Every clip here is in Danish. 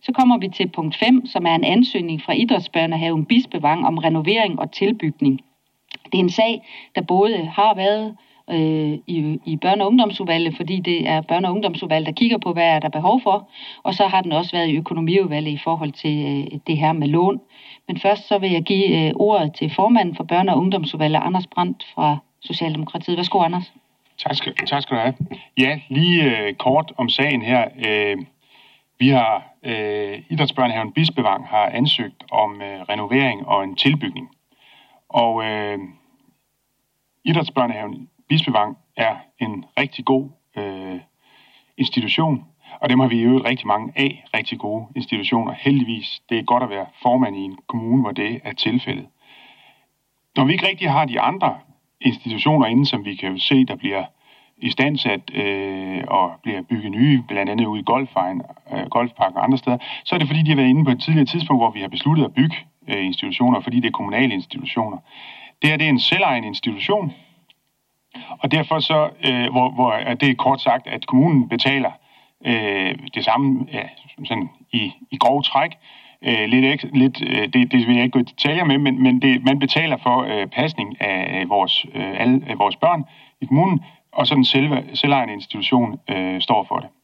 Så kommer vi til punkt 5, som er en ansøgning fra Idrætsbørnehaven Bispevang om renovering og tilbygning. Det er en sag, der både har været i børne- og ungdomsudvalget, fordi det er børne- og ungdomsudvalget, der kigger på, hvad er der behov for, og så har den også været i økonomiudvalget i forhold til det her med lån. Men først så vil jeg give ordet til formanden for børne- og ungdomsudvalget, Anders Brandt fra Socialdemokratiet. Værsgo, Anders. Tak skal du have. Ja, lige kort om sagen her. Vi har Idrætsbørnehaven Bispevang har ansøgt om renovering og en tilbygning. Og Idrætsbørnehaven Bispevang er en rigtig god institution, og dem har vi jo rigtig mange af, rigtig gode institutioner. Heldigvis, det er godt at være formand i en kommune, hvor det er tilfældet. Når vi ikke rigtig har de andre institutioner inde, som vi kan jo se, der bliver istandsat og bliver bygget nye, blandt andet ude i Golfparken og andre steder, så er det fordi, de har været inde på et tidligere tidspunkt, hvor vi har besluttet at bygge institutioner, fordi det er kommunale institutioner. Det her det er en selvejende institution, og derfor så, hvor det er kort sagt, at kommunen betaler det samme sådan i grove træk, det vil jeg ikke gå i detaljer med, men man betaler for pasning af vores børn i kommunen, og så den selvejende institution står for det.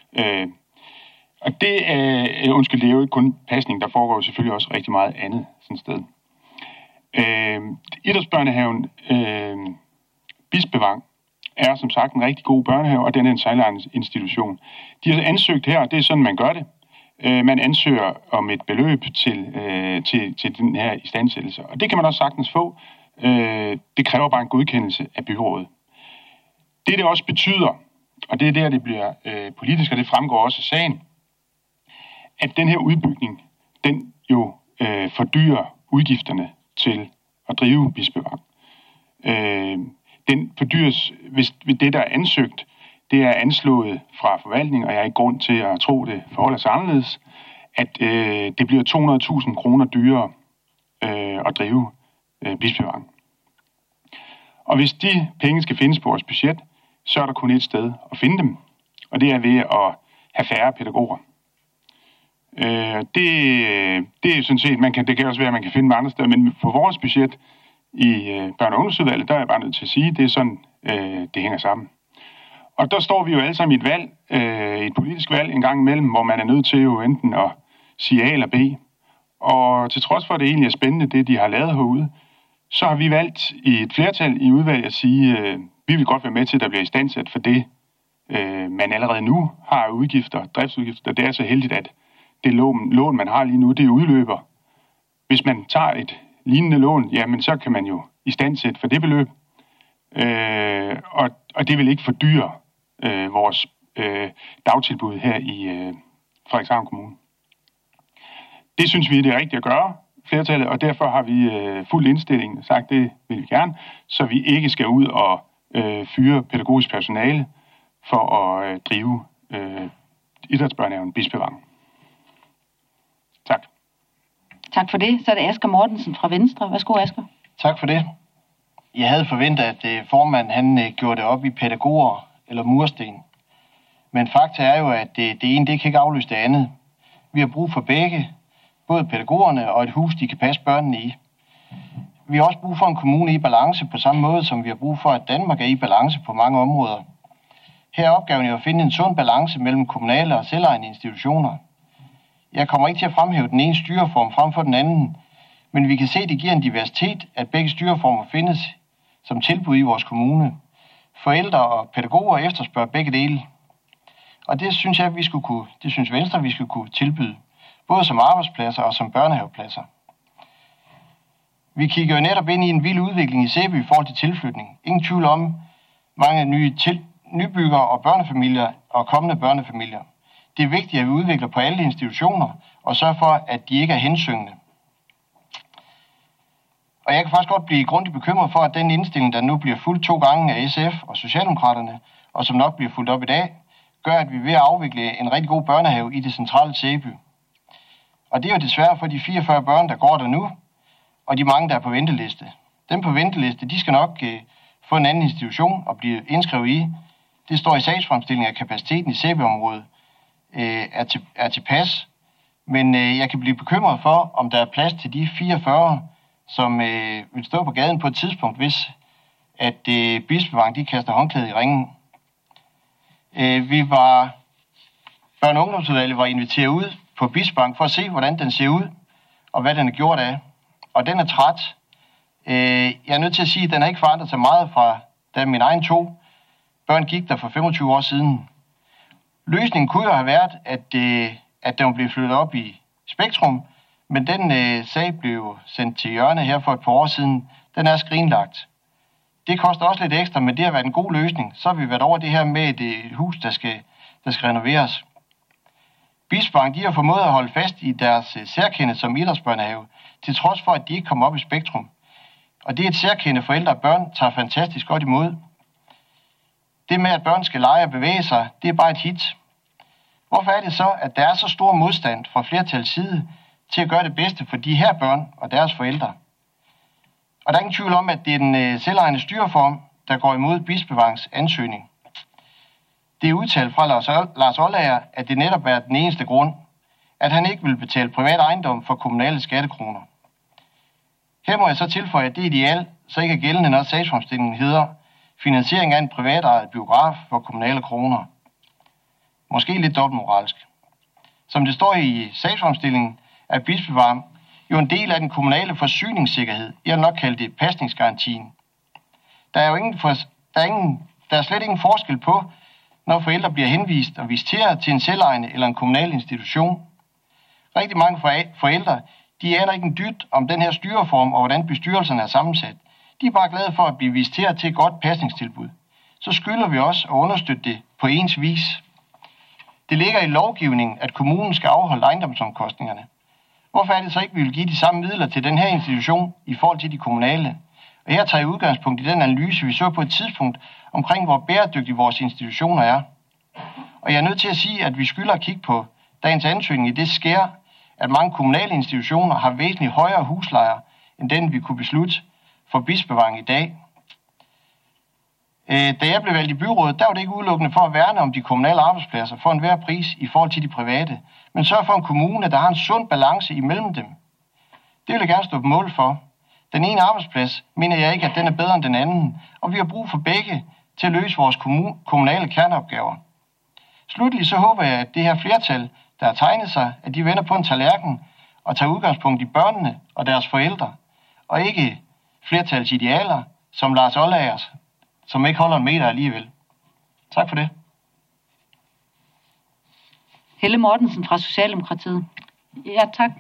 Og det er jo ikke kun pasning, der foregår jo selvfølgelig også rigtig meget andet sådan et sted. Idrætsbørnehaven Bispevang er som sagt en rigtig god børnehave, og den er en selvejende institution. De har ansøgt her, og det er sådan, man gør det. Man ansøger om et beløb til den her istandsættelse, og det kan man også sagtens få. Det kræver bare en godkendelse af byrådet. Det også betyder, og det er der, det bliver politisk, og det fremgår også af sagen, at den her udbygning, den jo fordyrer udgifterne til at drive Bispevang. Den fordyres, hvis det, der er ansøgt, det er anslået fra forvaltning, og jeg har ikke grund til at tro, det forholder sig anderledes, at det bliver 200.000 kroner dyrere at drive Bispevang. Og hvis de penge skal findes på vores budget, så er der kun et sted at finde dem, og det er ved at have færre pædagoger. Det er sådan set, det kan også være, at man kan finde dem andre steder, men på vores budget i børne- og ungdomsudvalget, der er jeg bare nødt til at sige, det er sådan, det hænger sammen. Og der står vi jo alle sammen i et valg, et politisk valg en gang imellem, hvor man er nødt til jo enten at sige A eller B. Og til trods for, at det egentlig er spændende, det de har lavet herude, så har vi valgt i et flertal i udvalget at sige, vi vil godt være med til, at der bliver istandsat for det, man allerede nu har udgifter, driftsudgifter. Det er så heldigt, at det lån, man har lige nu, det udløber. Hvis man tager et lignende lån, jamen så kan man jo istandsætte for det beløb. Og det vil ikke fordyre vores dagtilbud her i Frederikshavn Kommune. Det synes vi, det er rigtigt at gøre, flertallet, og derfor har vi fuld indstilling og sagt, det vil vi gerne, så vi ikke skal ud og fyre pædagogisk personale for at drive Idrætsbørnehaven Bispevang. Tak. Tak for det. Så er det Asger Mortensen fra Venstre. Værsgo, Asger. Tak for det. Jeg havde forventet, at formanden han gjorde det op i pædagoger eller mursten. Men fakta er jo, at det ene det kan ikke afløse det andet. Vi har brug for begge, både pædagogerne og et hus, de kan passe børnene i. Vi har også brug for en kommune i balance på samme måde, som vi har brug for, at Danmark er i balance på mange områder. Her er opgaven jo at finde en sund balance mellem kommunale og selvejende institutioner. Jeg kommer ikke til at fremhæve den ene styreform frem for den anden, men vi kan se, at det giver en diversitet, at begge styreformer findes som tilbud i vores kommune. Forældre og pædagoger efterspørger begge dele. Og det synes jeg, det synes Venstre, vi skulle kunne tilbyde, både som arbejdspladser og som børnehavepladser. Vi kigger jo netop ind i en vild udvikling i Sæby i forhold til tilflytning. Ingen tvivl om mange nye nybyggere og børnefamilier og kommende børnefamilier. Det er vigtigt, at vi udvikler på alle institutioner og sørger for, at de ikke er hensyngende. Og jeg kan faktisk godt blive grundigt bekymret for, at den indstilling, der nu bliver fulgt 2 gange af SF og Socialdemokraterne, og som nok bliver fulgt op i dag, gør, at vi er ved at afvikle en rigtig god børnehave i det centrale Sæby. Og det er jo desværre for de 44 børn, der går der nu, og de mange, der er på venteliste. Dem på venteliste, de skal nok få en anden institution og blive indskrevet i. Det står i sagsfremstillingen, at kapaciteten i Sæby-området er tilpas. Men jeg kan blive bekymret for, om der er plads til de 44, som vil stå på gaden på et tidspunkt, hvis at Bispevang de kaster håndklædet i ringen. Børn- og ungdomsudvalget var inviteret ud på Bispevang for at se, hvordan den ser ud, og hvad den er gjort af. Og den er træt. Jeg er nødt til at sige, at den har ikke forandret sig meget fra, da mine egne 2 børn gik der for 25 år siden. Løsningen kunne jo have været, at den blev flyttet op i Spektrum, men den sag blev sendt til hjørne her for et par år siden. Den er skrinlagt. Det koster også lidt ekstra, men det har været en god løsning. Så har vi været over det her med et hus, der skal renoveres. Bispevang de har formået at holde fast i deres særkende som idrætsbørnehave, til trods for, at de ikke kom op i Spektrum. Og det er et særkende, forældre og børn tager fantastisk godt imod. Det med, at børn skal lege og bevæge sig, det er bare et hit. Hvorfor er det så, at der er så stor modstand fra flertals side til at gøre det bedste for de her børn og deres forældre? Og der er ingen tvivl om, at det er den selvejende styreform, der går imod Bispevangs ansøgning. Det er udtalt fra Lars Oldager, at det netop er den eneste grund, at han ikke vil betale privat ejendom for kommunale skattekroner. Her må jeg så tilføje, at det ideal så ikke er gældende, når sagsfremstillingen hedder finansiering af en privatejet biograf for kommunale kroner. Måske lidt dobbeltmoralsk. Som det står i sagsfremstillingen, er Bispevang jo en del af den kommunale forsyningssikkerhed. Jeg vil nok kalde det pasningsgarantien. Der er slet ingen forskel på, når forældre bliver henvist og visiteret til en selvejende eller en kommunal institution. Rigtig mange forældre, de aner ikke en dyt om den her styreform og hvordan bestyrelserne er sammensat. De er bare glade for at blive visiteret til et godt pasningstilbud. Så skylder vi også at understøtte det på ens vis. Det ligger i lovgivningen, at kommunen skal afholde ejendomsomkostningerne. Hvorfor er det så ikke, vi vil give de samme midler til den her institution i forhold til de kommunale? Og her tager jeg udgangspunkt i den analyse, vi så på et tidspunkt omkring, hvor bæredygtige vores institutioner er. Og jeg er nødt til at sige, at vi skylder at kigge på dagens ansøgning i det sker, at mange kommunale institutioner har væsentligt højere huslejer, end den vi kunne beslutte for Bispevang i dag. Da jeg blev valgt i byrådet, der var det ikke udelukkende for at værne om de kommunale arbejdspladser for enhver pris i forhold til de private, men sørge for en kommune, der har en sund balance imellem dem. Det vil jeg gerne stå på mål for. Den ene arbejdsplads mener jeg ikke, at den er bedre end den anden, og vi har brug for begge til at løse vores kommunale kerneopgaver. Slutlig så håber jeg, at det her flertal, der har tegnet sig, at de vender på en tallerken og tager udgangspunkt i børnene og deres forældre, og ikke flertals idealer, som Lars Oldagers, som ikke holder en meter alligevel. Tak for det. Helle Mortensen fra Socialdemokratiet. Ja, tak.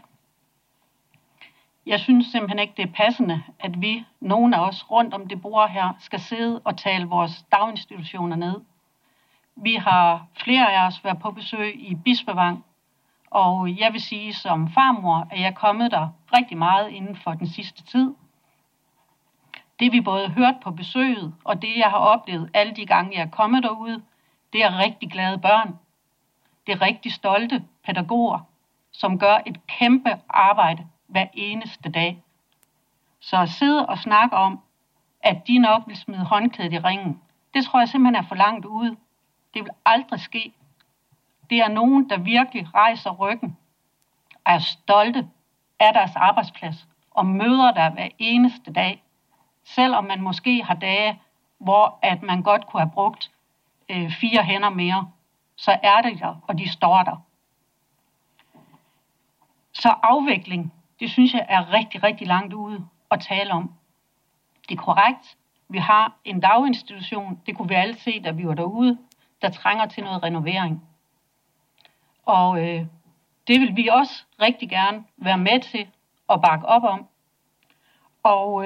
Jeg synes simpelthen ikke, det er passende, at vi, nogen af os rundt om det bord her, skal sidde og tale vores daginstitutioner ned. Vi har flere af os været på besøg i Bispevang, og jeg vil sige som farmor, at jeg er kommet der rigtig meget inden for den sidste tid. Det vi både hørt på besøget, og det jeg har oplevet alle de gange, jeg er kommet derude, det er rigtig glade børn. Det er rigtig stolte pædagoger, som gør et kæmpe arbejde hver eneste dag. Så at sidde og snakke om, at de nok vil smide håndklædet i ringen, det tror jeg simpelthen er for langt ude. Det vil aldrig ske. Det er nogen, der virkelig rejser ryggen, er stolte af deres arbejdsplads og møder der hver eneste dag. Selvom man måske har dage, hvor at man godt kunne have brugt 4 hænder mere, så er det der, og de står der. Så afvikling, det synes jeg er rigtig, rigtig langt ude at tale om. Det er korrekt. Vi har en daginstitution, det kunne vi alle se, da vi var derude, der trænger til noget renovering. Og det vil vi også rigtig gerne være med til at bakke op om. Og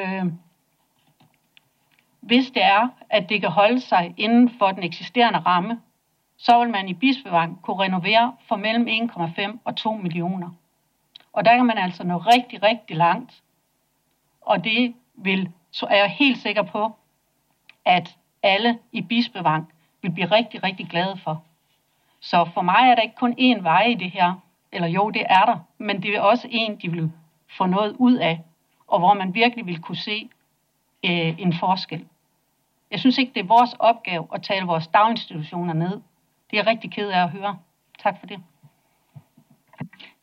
hvis det er, at det kan holde sig inden for den eksisterende ramme, så vil man i Bispevang kunne renovere for mellem 1,5 og 2 millioner. Og der kan man altså nå rigtig, rigtig langt. Og det er jeg helt sikker på, at alle i Bispevang vil blive rigtig, rigtig glade for. Så for mig er der ikke kun én vej i det her. Eller jo, det er der. Men det er også en, de vil få noget ud af. Og hvor man virkelig vil kunne se en forskel. Jeg synes ikke, det er vores opgave at tale vores daginstitutioner ned. Det er jeg rigtig ked af at høre. Tak for det.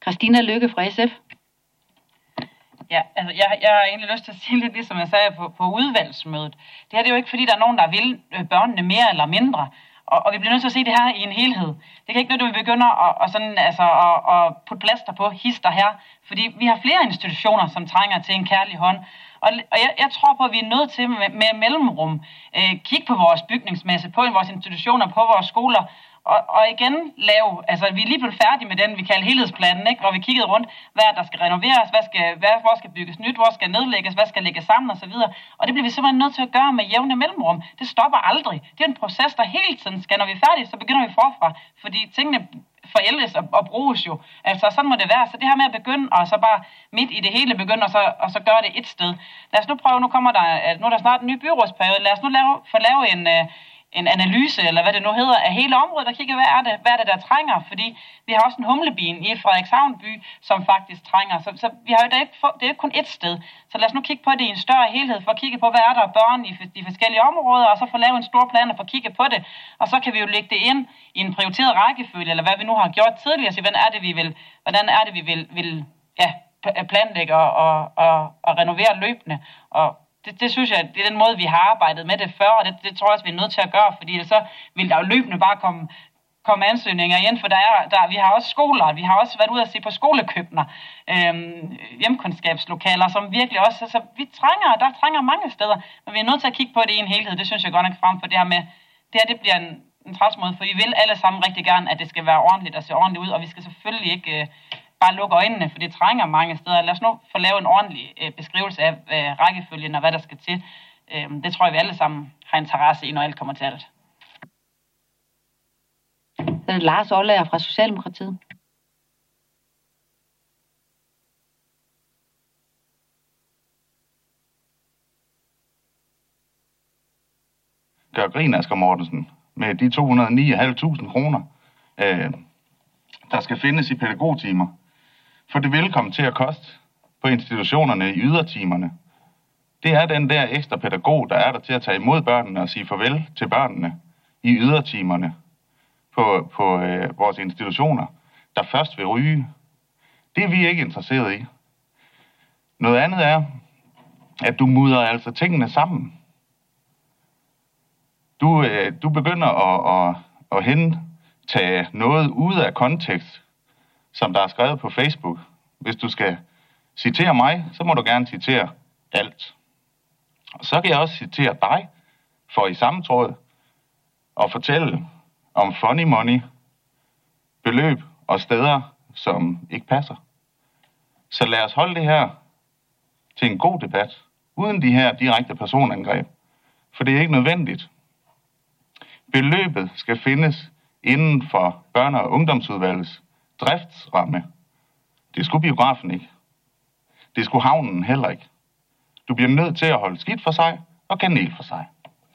Christina Lykke fra SF. Ja, altså jeg har egentlig lyst til at sige lidt ligesom jeg sagde på udvalgsmødet. Det her det er jo ikke fordi, der er nogen, der vil børnene mere eller mindre. Og vi bliver nødt til at se det her i en helhed. Det kan ikke noget, at vi begynder at putte plaster på hister her. Fordi vi har flere institutioner, som trænger til en kærlig hånd. Og jeg tror på, at vi er nødt til med mellemrum kigge på vores bygningsmasse, på vores institutioner, på vores skoler. Og igen vi er lige blevet færdige med den, vi kalder helhedsplanen, ikke? Hvor vi kiggede rundt, hvad der skal renoveres, hvor skal bygges nyt, hvor skal nedlægges, hvad skal lægges sammen osv. Og det bliver vi simpelthen nødt til at gøre med jævne mellemrum. Det stopper aldrig. Det er en proces, der hele tiden skal, når vi er færdige, så begynder vi forfra. Fordi tingene forældes og bruges jo. Altså sådan må det være. Så det her med at begynde, og så bare midt i det hele begynde, og så gøre det et sted. Lad os nu prøve, nu er der snart en ny byrådsperiode. Lad os nu få lave en analyse, eller hvad det nu hedder, af hele området, og kigge, hvad er det, der trænger, fordi vi har også en humlebien i Frederikshavn by, som faktisk trænger, så vi har jo det er ikke kun ét sted, så lad os nu kigge på det i en større helhed, for at kigge på, hvad er der af børn i de forskellige områder, og så få lavet en stor plan og få kigge på det, og så kan vi jo lægge det ind i en prioriteret rækkefølge, eller hvad vi nu har gjort tidligere, så hvordan er det, vi vil planlægge og renovere løbende, og det synes jeg, det er den måde, vi har arbejdet med det før, og det tror jeg også, vi er nødt til at gøre, fordi så vil der jo løbende bare komme ansøgninger igen, for vi har også skoler, vi har også været ude at se på skolekøkkener, hjemkundskabslokaler, som virkelig også, altså der trænger mange steder, men vi er nødt til at kigge på det i en helhed, det synes jeg godt nok frem for det her med, det bliver en træsmåde, for vi vil alle sammen rigtig gerne, at det skal være ordentligt og se ordentligt ud, og vi skal selvfølgelig ikke bare lukke øjnene, for det trænger mange steder. Lad os nu få lavet en ordentlig beskrivelse af rækkefølgen og hvad der skal til. Det tror jeg, vi alle sammen har interesse i, når alt kommer til alt. Det er Lars Ollager fra Socialdemokratiet. Gør grin, Asger Mortensen, med de 209.500 kroner, der skal findes i pædagogtimer. For det vil komme til at koste på institutionerne i ydertimerne. Det er den der ekstra pædagog, der er der til at tage imod børnene og sige farvel til børnene i ydertimerne på vores institutioner, der først vil ryge. Det er vi ikke interesseret i. Noget andet er, at du mudrer altså tingene sammen. Du begynder at hentage noget ud af kontekst, som der er skrevet på Facebook. Hvis du skal citere mig, så må du gerne citere alt. Og så kan jeg også citere dig, for i samme tråd, og fortælle om funny money, beløb og steder, som ikke passer. Så lad os holde det her til en god debat, uden de her direkte personangreb. For det er ikke nødvendigt. Beløbet skal findes inden for børne- og ungdomsudvalgets driftsramme. Det skulle biografen ikke. Det skulle havnen heller ikke. Du bliver nødt til at holde skidt for sig og kanel for sig.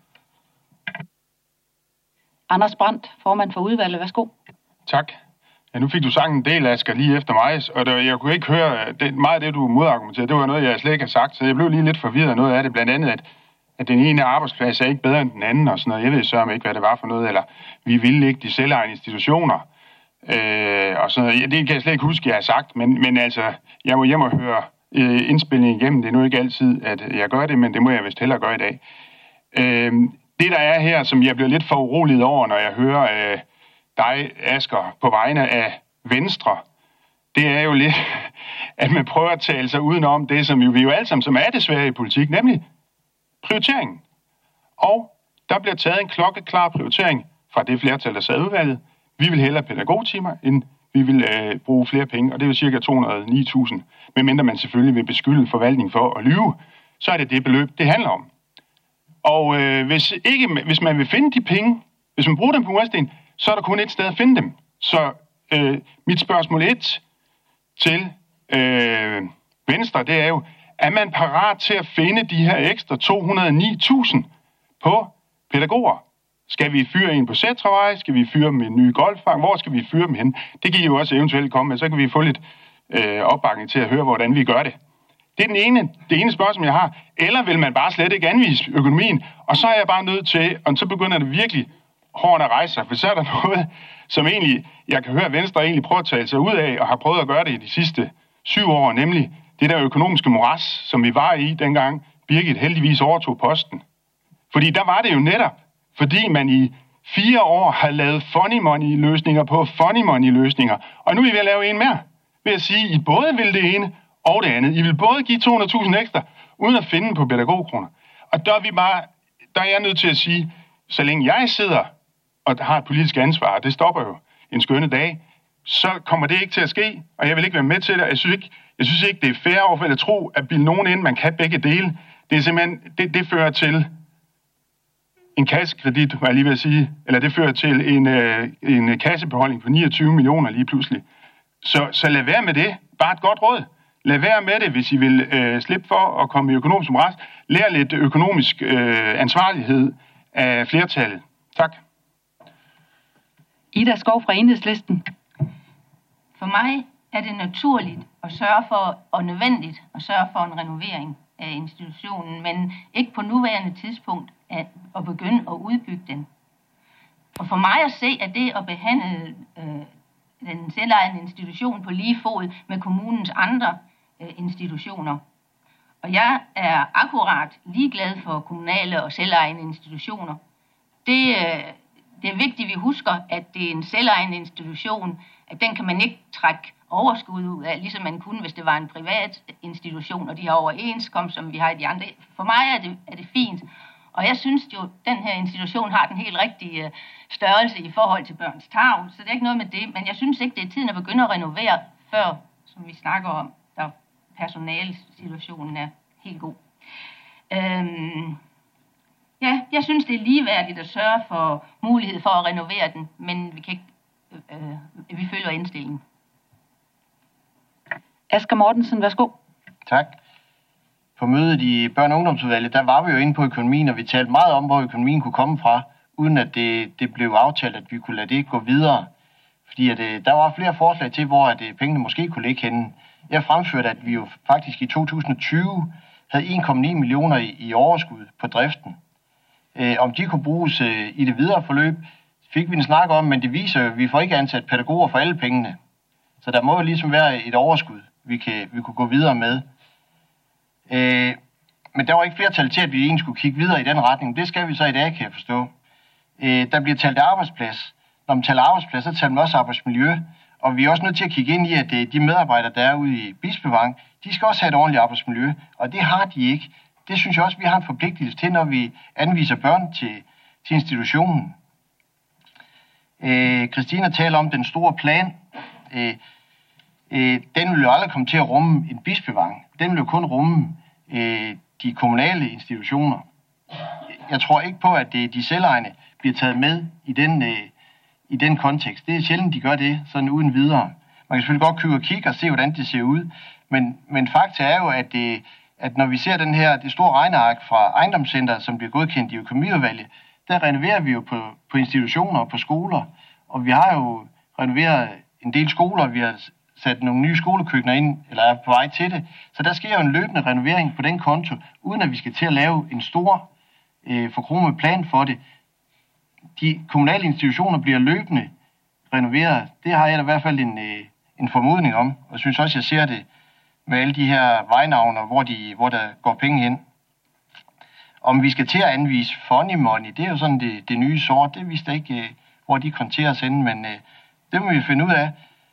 Anders Brandt, formand for udvalget. Værsgo. Tak. Ja, nu fik du sagt en del, Asger, lige efter mig, og jeg kunne ikke høre meget af det, du modargumenterede. Det var noget, jeg slet ikke har sagt, så jeg blev lige lidt forvirret af noget af det. Blandt andet, at den ene arbejdsplads er ikke bedre end den anden, og sådan noget. Jeg ved så ikke, hvad det var for noget, eller vi ville ikke de selvejende institutioner. Og sådan noget. Det kan jeg slet ikke huske, jeg har sagt, men altså, jeg må hjem og høre indspilningen igennem. Det er nu ikke altid, at jeg gør det, men det må jeg vist hellere gøre i dag. Det, der er her, som jeg bliver lidt for uroliget over, når jeg hører dig, Asger, på vegne af Venstre, det er jo lidt, at man prøver at tale sig udenom det, som vi jo alle sammen, som er det svære i politik, nemlig prioriteringen. Og der bliver taget en klokkeklar prioritering fra det flertal, der sad udvalget. Vi vil hellere pædagogtimer, end vi vil bruge flere penge, og det er jo cirka 209.000. Medmindre man selvfølgelig vil beskylde forvaltningen for at lyve, så er det beløb, det handler om. Og hvis man vil finde de penge, hvis man bruger dem på mursten, så er der kun et sted at finde dem. Så mit spørgsmål 1 til Venstre, det er jo, er man parat til at finde de her ekstra 209.000 på pædagoger? Skal vi fyre en på Sætravej? Skal vi fyre dem med en ny golfvang? Hvor skal vi fyre dem hen? Det kan I jo også eventuelt komme med, så kan vi få lidt opbakning til at høre, hvordan vi gør det. Det er det ene spørgsmål, jeg har. Eller vil man bare slet ikke anvise økonomien? Og så er jeg bare nødt til, og så begynder det virkelig hårene rejser, for så er der noget, som egentlig, jeg kan høre, at Venstre egentlig prøver at tale sig ud af, og har prøvet at gøre det i de sidste 7 år, nemlig det der økonomiske moras, som vi var i dengang Birgit heldigvis overtog posten. Fordi der var det jo netop, fordi man i 4 år har lavet funny money løsninger på funny money løsninger, og nu er I ved at lave en mere, ved at sige, I både vil det ene og det andet. I vil både give 200.000 ekstra, uden at finde på pædagogkroner. Og der er jeg nødt til at sige, så længe jeg sidder og har et politisk ansvar, og det stopper jo en skønne dag, så kommer det ikke til at ske, og jeg vil ikke være med til det. Jeg synes ikke det er fair overfor at tro, at bilde nogen ind, man kan begge dele. Det er simpelthen, det fører til en kassekredit, var jeg lige ved at sige, eller det fører til en kassebeholdning på 29 millioner lige pludselig. Så lad være med det. Bare et godt råd. Lad være med det, hvis I vil slippe for at komme i økonomisk moras. Lær lidt økonomisk ansvarlighed af flertallet. Tak. Ida Skov fra Enhedslisten. For mig er det naturligt at sørge for, og nødvendigt at sørge for en renovering af institutionen, men ikke på nuværende tidspunkt at begynde at udbygge den. Og for mig at se, at det at behandle den selvejende institution på lige fod med kommunens andre institutioner. Og jeg er akkurat ligeglad for kommunale og selvejende institutioner. Det er vigtigt, at vi husker, at det er en selvejende institution, at den kan man ikke trække overskud ud af, ligesom man kunne, hvis det var en privat institution, og de har overenskomst, som vi har i de andre. For mig er det fint, og jeg synes jo, at den her institution har den helt rigtige størrelse i forhold til børns tarv, så det er ikke noget med det, men jeg synes ikke, det er tiden at begynde at renovere, før, som vi snakker om, der personalesituationen er helt god. Ja, jeg synes, det er ligeværdigt at sørge for mulighed for at renovere den, men vi kan ikke, vi følger indstillingen. Asger Mortensen, værsgo. Tak. På mødet i børne- og ungdomsudvalget, der var vi jo inde på økonomien, og vi talte meget om, hvor økonomien kunne komme fra, uden at det blev aftalt, at vi kunne lade det gå videre. Fordi at, der var flere forslag til, hvor at, pengene måske kunne ligge henne. Jeg fremførte, at vi jo faktisk i 2020 havde 1,9 millioner i overskud på driften. Om de kunne bruges i det videre forløb, fik vi en snak om, men det viser jo, at vi får ikke ansat pædagoger for alle pengene. Så der må jo ligesom være et overskud, vi kunne gå videre med. Men der var ikke flertal til, at vi egentlig skulle kigge videre i den retning. Det skal vi så i dag, kan jeg forstå. Der bliver talt arbejdsplads. Når man taler arbejdsplads, så taler man også arbejdsmiljø. Og vi er også nødt til at kigge ind i, at de medarbejdere, der er ude i Bispevang, de skal også have et ordentligt arbejdsmiljø. Og det har de ikke. Det synes jeg også, vi har en forpligtelse til, når vi anviser børn til institutionen. Christina taler om den store plan. Den vil jo aldrig komme til at rumme en Bispevang. Den vil jo kun rumme de kommunale institutioner. Jeg tror ikke på, at de selvejende bliver taget med i den kontekst. Det er sjældent, de gør det sådan uden videre. Man kan selvfølgelig godt købe og kigge og se, hvordan det ser ud. Men fakta er jo, at når vi ser det store regneark fra ejendomscenteret, som bliver godkendt i økonomiudvalget, der renoverer vi jo på institutioner og på skoler. Og vi har jo renoveret en del skoler, vi har sat nogle nye skolekøkkener ind, eller er på vej til det. Så der sker jo en løbende renovering på den konto, uden at vi skal til at lave en stor forkromet plan for det. De kommunale institutioner bliver løbende renoveret. Det har jeg da i hvert fald en formodning om, og jeg synes også, jeg ser det med alle de her vejnavner, hvor der går penge hen. Om vi skal til at anvise funny money, det er jo sådan det nye sort. Det vidste jeg ikke, hvor de konteres henne, men det må vi finde ud af.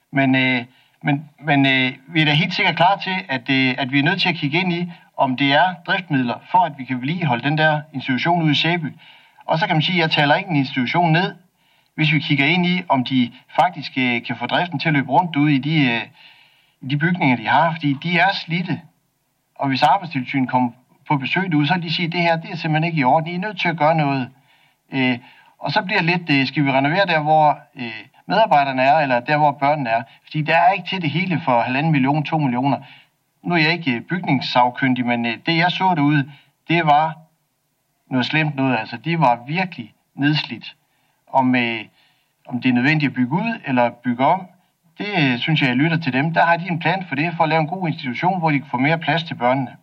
Men vi er da helt sikkert klar til, at vi er nødt til at kigge ind i, om det er driftmidler, for at vi kan vedligeholde den der institution ude i Sæby. Og så kan man sige, at jeg taler ikke en institution ned, hvis vi kigger ind i, om de faktisk kan få driften til at løbe rundt ude i de bygninger, de har, fordi de er slidte. Og hvis Arbejdstilsynet kommer på besøg derude, så kan de sige, at det her det er simpelthen ikke i orden. I er nødt til at gøre noget. Og så bliver lidt, skal vi renovere der, hvor medarbejderne er, eller der, hvor børnene er. Fordi der er ikke til det hele for 1,5 million, 2 millioner. Nu er jeg ikke bygningssagkyndig, men det jeg så derude, det var noget slemt noget. Altså, de var virkelig nedslidt. Om det er nødvendigt at bygge ud eller bygge om, det synes jeg lytter til dem. Der har de en plan for det, for at lave en god institution, hvor de kan få mere plads til børnene.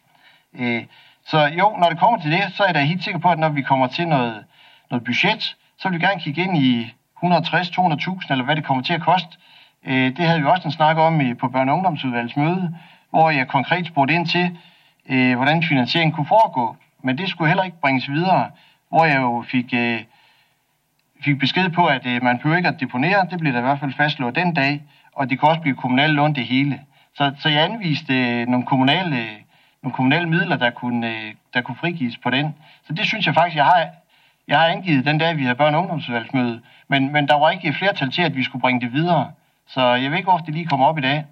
Så jo, når det kommer til det, så er jeg da helt sikker på, at når vi kommer til noget budget, så vil vi gerne kigge ind i 160-200.000, eller hvad det kommer til at koste. Det havde vi også en snak om på børne- og ungdomsudvalgets møde, hvor jeg konkret spurgte ind til, hvordan finansieringen kunne foregå. Men det skulle heller ikke bringes videre, hvor jeg jo fik besked på, at man behøver ikke at deponere. Det blev der i hvert fald fastslået den dag, og det kan også blive kommunalt lån det hele. Så jeg anviste nogle kommunale midler, der kunne frigives på den. Så det synes jeg faktisk, jeg har angivet den dag, vi havde børne- og ungdomsudvalgsmøde. Men der var ikke flertal til, at vi skulle bringe det videre. Så jeg ved ikke, hvorfor det lige kommer op i dag.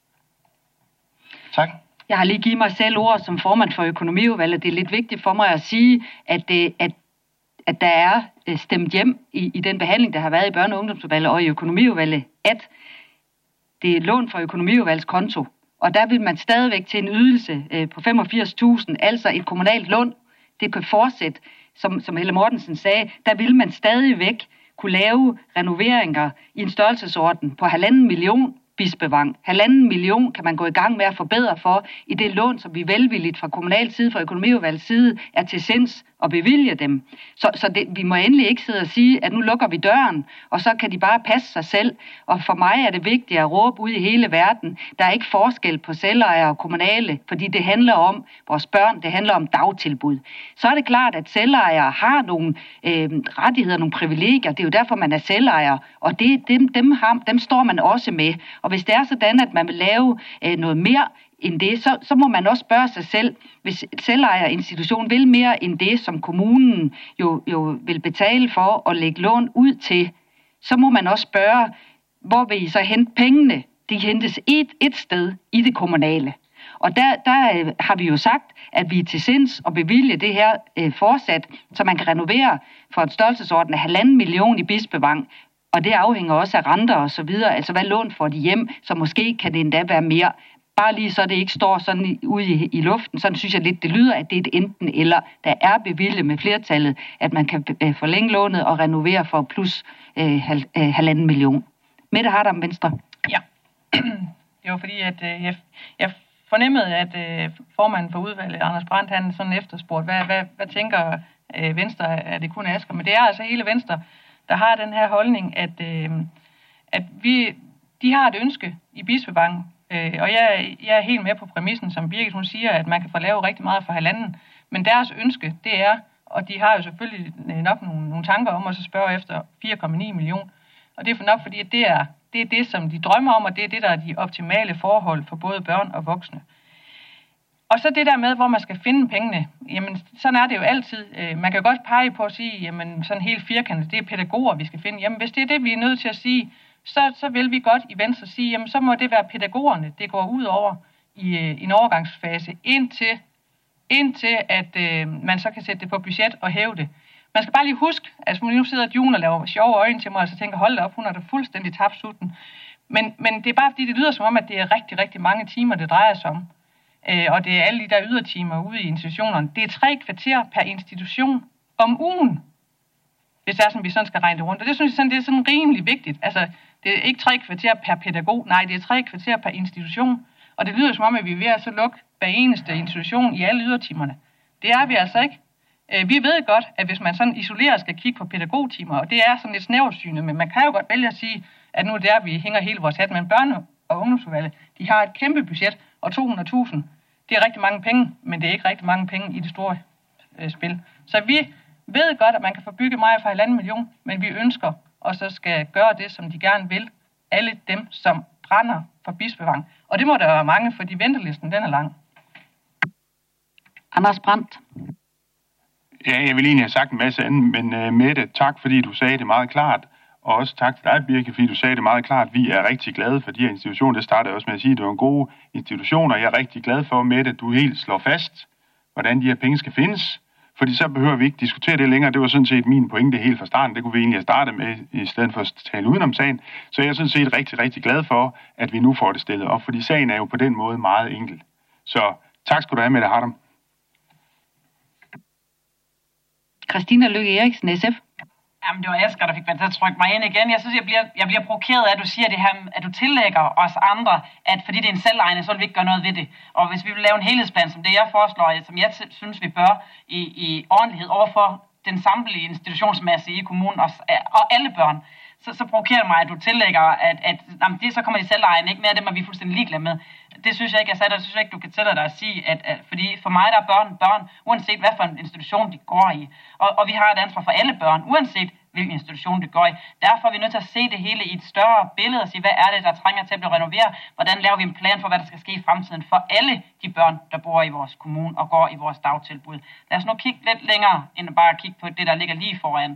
Tak. Jeg har lige givet mig selv ord som formand for økonomiudvalget. Det er lidt vigtigt for mig at sige, at der er stemt hjem i den behandling, der har været i børne- og ungdomsudvalget og i økonomiudvalget, at det er lån fra økonomiudvalgets konto. Og der vil man stadigvæk til en ydelse på 85.000, altså et kommunalt lån. Det kan fortsætte, som Helle Mortensen sagde, der vil man stadigvæk kunne lave renoveringer i en størrelsesorden på 1,5 million Bispevang. 1,5 million kan man gå i gang med at forbedre for i det lån, som vi velvilligt fra kommunal side, fra økonomiudvalgets side, er til sinds at bevilge dem. Så vi må endelig ikke sidde og sige, at nu lukker vi døren, og så kan de bare passe sig selv. Og for mig er det vigtigt at råbe ud i hele verden. Der er ikke forskel på selvejere og kommunale, fordi det handler om vores børn, det handler om dagtilbud. Så er det klart, at selvejere har nogle rettigheder, nogle privilegier. Det er jo derfor, man er selvejer, og dem står man også med. Og hvis det er sådan, at man vil lave noget mere end det, så må man også spørge sig selv, hvis selvejerinstitutionen vil mere end det, som kommunen jo vil betale for at lægge lån ud til, så må man også spørge, hvor vil I så hente pengene? De hentes et sted i det kommunale. Og der har vi jo sagt, at vi er til sinds at bevilge det her fortsat, så man kan renovere for et størrelsesorden af 1,5 million i Bispevang. Og det afhænger også af renter og så videre, altså hvad lån får de hjem, så måske kan det endda være mere. Bare lige så det ikke står sådan ude i luften, sådan synes jeg lidt, det lyder, at det er et enten eller. Der er bevilget med flertallet, at man kan forlænge lånet og renovere for plus 1,5 million. Mette Hardam, Venstre. Ja, det var fordi, at jeg fornemmede, at formanden for udvalget, Anders Brandt, han sådan efterspurgte, hvad tænker Venstre, at det kun er Asger? Men det er altså hele Venstre, der har den her holdning, at de har et ønske i Bispevang, og jeg er helt med på præmissen, som Birgit hun siger, at man kan få lavet rigtig meget for 1,5. Men deres ønske, det er, og de har jo selvfølgelig nok nogle tanker om at så spørge efter 4,9 millioner. Og det er for nok, fordi det er det, som de drømmer om, og det er det, der er de optimale forhold for både børn og voksne. Og så det der med, hvor man skal finde pengene, jamen sådan er det jo altid. Man kan godt pege på at sige, jamen sådan helt firkantet, det er pædagoger, vi skal finde. Jamen hvis det er det, vi er nødt til at sige, så vil vi godt i Venstre sige, jamen så må det være pædagogerne, det går ud over i en overgangsfase, indtil at man så kan sætte det på budget og hæve det. Man skal bare lige huske, at nu sidder June og laver sjove øjne til mig, og så tænker, hold da op, hun har da fuldstændig tabt sutten. Men det er bare fordi, det lyder som om, at det er rigtig, rigtig mange timer, det drejer sig om. Og det er alle de der ydertimer ude i institutionerne. Det er 3 kvarter per institution om ugen, hvis det er sådan, vi sådan skal regne det rundt. Og det synes jeg sådan, det er sådan rimelig vigtigt. Altså, det er ikke 3 kvarter per pædagog, nej, det er 3 kvarter per institution. Og det lyder som om, at vi er ved at så lukke hver eneste institution i alle ydertimerne. Det er vi altså ikke. Vi ved godt, at hvis man sådan isoleret skal kigge på pædagogtimer, og det er sådan lidt snæversynet, men man kan jo godt vælge at sige, at nu er der, vi hænger hele vores hat, men børne- og ungdomsudvalget, de har et kæmpe budget, og 200.000, det er rigtig mange penge, men det er ikke rigtig mange penge i det store spil. Så vi ved godt, at man kan få bygget meget for 1,5 million, men vi ønsker, og så skal gøre det, som de gerne vil, alle dem, som brænder for Bispevang. Og det må der være mange, fordi ventelisten, den er lang. Anders Brandt. Ja, jeg vil egentlig have sagt en masse andet, men Mette, tak fordi du sagde det meget klart. Og også tak til dig, Birke, fordi du sagde det meget klart. Vi er rigtig glade for de her institutioner. Det startede også med at sige, at det var en god institution, og jeg er rigtig glad for, Mette, at du helt slår fast, hvordan de her penge skal findes. Fordi så behøver vi ikke diskutere det længere. Det var sådan set min pointe helt fra starten. Det kunne vi egentlig have startet med, i stedet for at tale udenom sagen. Så jeg er sådan set rigtig, rigtig glad for, at vi nu får det stillet op. Fordi sagen er jo på den måde meget enkel. Så tak skal du have, Mette Hardam. Christina Lykke Eriksen, SF. Jamen, det var Asger, der fik mig til at trykke mig ind igen. Jeg synes, jeg bliver provokeret af, at du siger det her, at du tillægger os andre, at fordi det er en selvejende, så vil vi ikke gøre noget ved det. Og hvis vi vil lave en helhedsplan, som det jeg foreslår, som jeg synes, vi bør i ordentlighed overfor den samlede institutionsmasse i kommunen og alle børn, så provokerer det mig, at du tillægger, at det, så kommer de selvejende ikke mere, dem er vi fuldstændig ligeglade med. Det synes jeg ikke, det synes jeg ikke, du kan tillade dig at sige, fordi for mig der er børn, uanset hvad for en institution de går i. Og vi har et ansvar for alle børn, uanset hvilken institution det går i. Derfor er vi nødt til at se det hele i et større billede og sige, hvad er det, der trænger til at blive renoveret? Hvordan laver vi en plan for, hvad der skal ske i fremtiden for alle de børn, der bor i vores kommune og går i vores dagtilbud? Lad os nu kigge lidt længere, end bare at kigge på det, der ligger lige foran.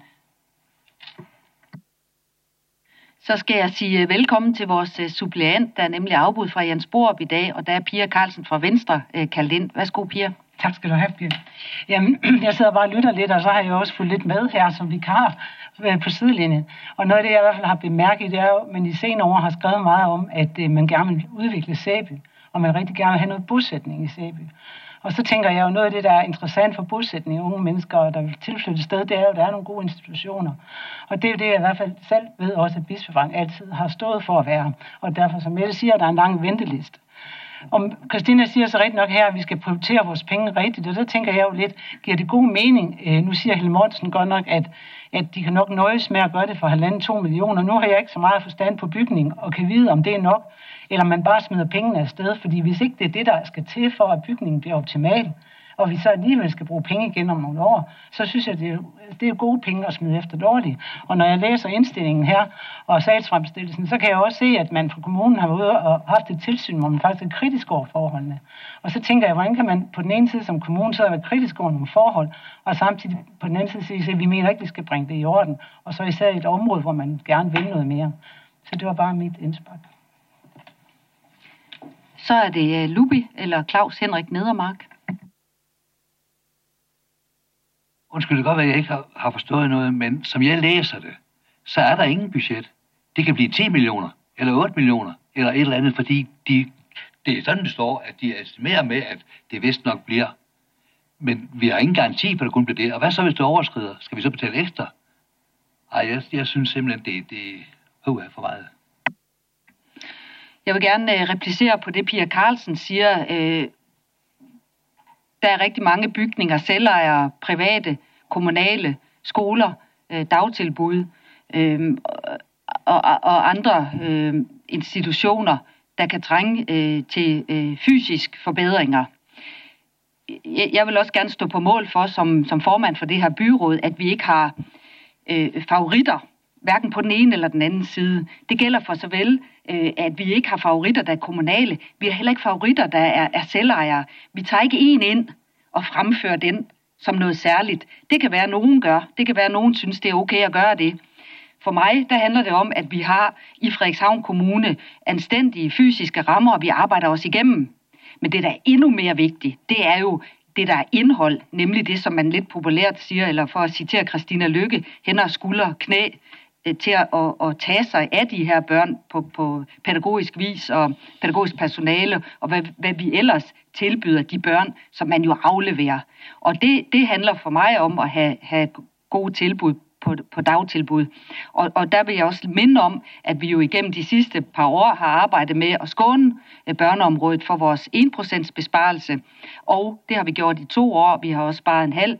Så skal jeg sige velkommen til vores suppleant, der er nemlig afbud fra Jens Borup i dag, og der er Pia Carlsen fra Venstre kaldt ind. Værsgo, Pia. Tak skal du have, Pia. Jamen, jeg sidder bare og lytter lidt, og så har jeg også fulgt lidt med her som vikar på sidelinjen. Og noget af det, jeg i hvert fald har bemærket, det er jo, at man i senere år har skrevet meget om, at man gerne vil udvikle Sæby, og man rigtig gerne vil have noget bosætning i Sæby. Og så tænker jeg jo, noget af det, der er interessant for bosætning af unge mennesker, der vil tilflytte et sted, det er jo, at der er nogle gode institutioner. Og det er jo det, jeg i hvert fald selv ved også, at Bispevang altid har stået for at være. Og derfor, som Mette siger, der er en lang venteliste. Og Christina siger så rigtig nok her, at vi skal prioritere vores penge rigtigt, og der tænker jeg jo lidt, giver det god mening? Nu siger Helle Mortensen godt nok, at de kan nok nøjes med at gøre det for 1,5-2 millioner. Nu har jeg ikke så meget forstand på bygning, og kan vide, om det er nok, eller man bare smider pengene afsted, fordi hvis ikke det er det, der skal til for, at bygningen bliver optimal, og vi så alligevel skal bruge penge igen om nogle år, så synes jeg, det er gode penge at smide efter dårligt. Og når jeg læser indstillingen her og sagsfremstillelsen, så kan jeg også se, at man fra kommunen har været ude og haft et tilsyn, hvor man faktisk er kritisk over forholdene. Og så tænker jeg, hvordan kan man på den ene side som kommune så være kritisk over nogle forhold, og samtidig på den anden side sige, at vi mener ikke, vi skal bringe det i orden, og så især i et område, hvor man gerne vil noget mere. Så det var bare mit indspark. Så er det Lubi eller Claus Henrik Nedermark. Undskyld, det kan godt være, at jeg ikke har forstået noget, men som jeg læser det, så er der ingen budget. Det kan blive 10 millioner, eller 8 millioner, eller et eller andet, fordi det er sådan, det står, at de estimerer med, at det vist nok bliver. Men vi har ingen garanti for, at det kun bliver det. Og hvad så, hvis det overskrider? Skal vi så betale ekstra? Ej, jeg synes simpelthen, det er for meget. Jeg vil gerne replicere på det, Pia Carlsen siger. Der er rigtig mange bygninger, selvejere, private, kommunale, skoler, dagtilbud og andre institutioner, der kan trænge til fysisk forbedringer. Jeg vil også gerne stå på mål for, som formand for det her byråd, at vi ikke har favoritter, hverken på den ene eller den anden side. Det gælder for såvel, at vi ikke har favoritter, der er kommunale. Vi har heller ikke favoritter, der er selvejere. Vi tager ikke en ind og fremfører den som noget særligt. Det kan være, at nogen gør. Det kan være, at nogen synes, det er okay at gøre det. For mig, der handler det om, at vi har i Frederikshavn Kommune anstændige fysiske rammer, og vi arbejder os igennem. Men det, der er endnu mere vigtigt, det er jo det, der er indhold, nemlig det, som man lidt populært siger, eller for at citere Christina Lykke, hænder, skulder, knæ, til at tage sig af de her børn på pædagogisk vis og pædagogisk personale, og hvad vi ellers tilbyder de børn, som man jo afleverer. Og det handler for mig om at have gode tilbud på dagtilbud. Og der vil jeg også minde om, at vi jo igennem de sidste par år har arbejdet med at skåne børneområdet for vores 1% besparelse. Og det har vi gjort i 2 år. Vi har også sparet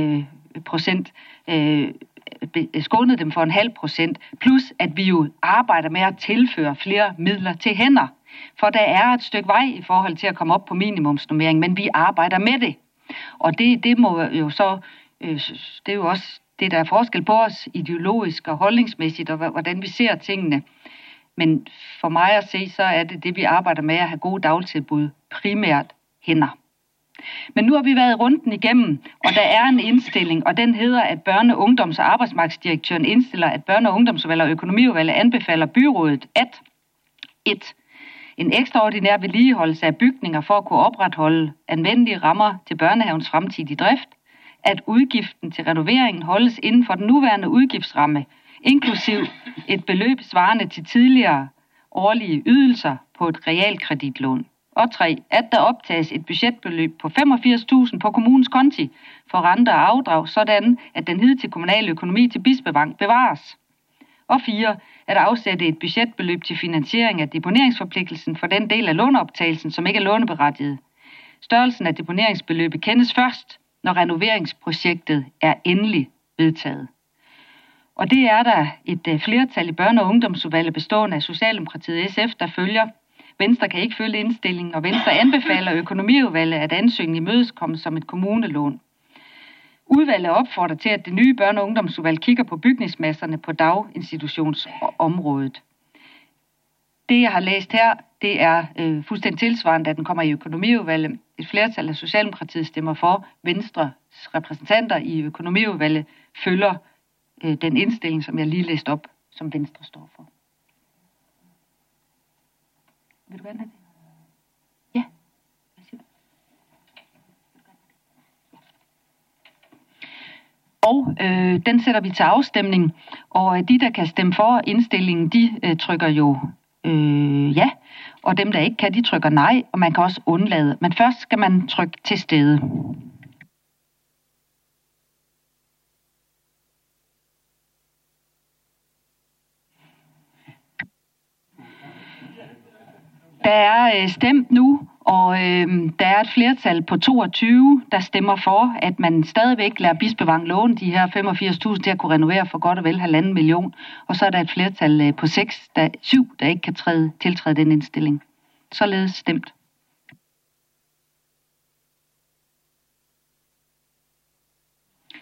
0,5% skånet dem for 0,5%, plus at vi jo arbejder med at tilføre flere midler til hænder. For der er et stykke vej i forhold til at komme op på minimumsnormering, men vi arbejder med det. Og det må jo så, det er jo også det, der er forskel på os ideologisk og holdningsmæssigt, og hvordan vi ser tingene. Men for mig at se, så er det, vi arbejder med at have gode dagtilbud, primært hænder. Men nu har vi været runden igennem, og der er en indstilling, og den hedder, at børne-, ungdoms- og arbejdsmarkedsdirektøren indstiller, at børne- og ungdomsudvalget og økonomiudvalget anbefaler byrådet, at 1. En ekstraordinær vedligeholdelse af bygninger for at kunne opretholde anvendelige rammer til børnehavens fremtidige drift, at udgiften til renoveringen holdes inden for den nuværende udgiftsramme, inklusiv et beløb svarende til tidligere årlige ydelser på et realkreditlån. Og 3. At der optages et budgetbeløb på 85.000 på kommunens konti for renter og afdrag, sådan at den hidtil kommunale økonomi til Bispevang bevares. Og 4. At afsætte et budgetbeløb til finansiering af deponeringsforpligtelsen for den del af låneoptagelsen, som ikke er låneberettiget. Størrelsen af deponeringsbeløbet kendes først, når renoveringsprojektet er endelig vedtaget. Og det er der et flertal i børne- og ungdomsudvalget bestående af Socialdemokratiet SF, der følger. Venstre kan ikke følge indstillingen, og Venstre anbefaler økonomiudvalget, at ansøgningen imødekommes som et kommunelån. Udvalget opfordrer til, at det nye børne- og ungdomsudvalg kigger på bygningsmasserne på daginstitutionsområdet. Det, jeg har læst her, det er fuldstændig tilsvarende, at den kommer i økonomiudvalget. Et flertal af Socialdemokratiet stemmer for. Venstres repræsentanter i økonomiudvalget følger den indstilling, som jeg lige læste op, som Venstre står for. Vil du gerne have det? Ja. Og den sætter vi til afstemning, og de, der kan stemme for indstillingen, de trykker jo ja, og dem, der ikke kan, de trykker nej, og man kan også undlade. Men først skal man trykke til stede. Der er stemt nu, og der er et flertal på 22, der stemmer for, at man stadigvæk lader Bispevang låne de her 85.000 til at kunne renovere for godt og vel 1,5 million. Og så er der et flertal på 7, der ikke kan tiltræde den indstilling. Således stemt.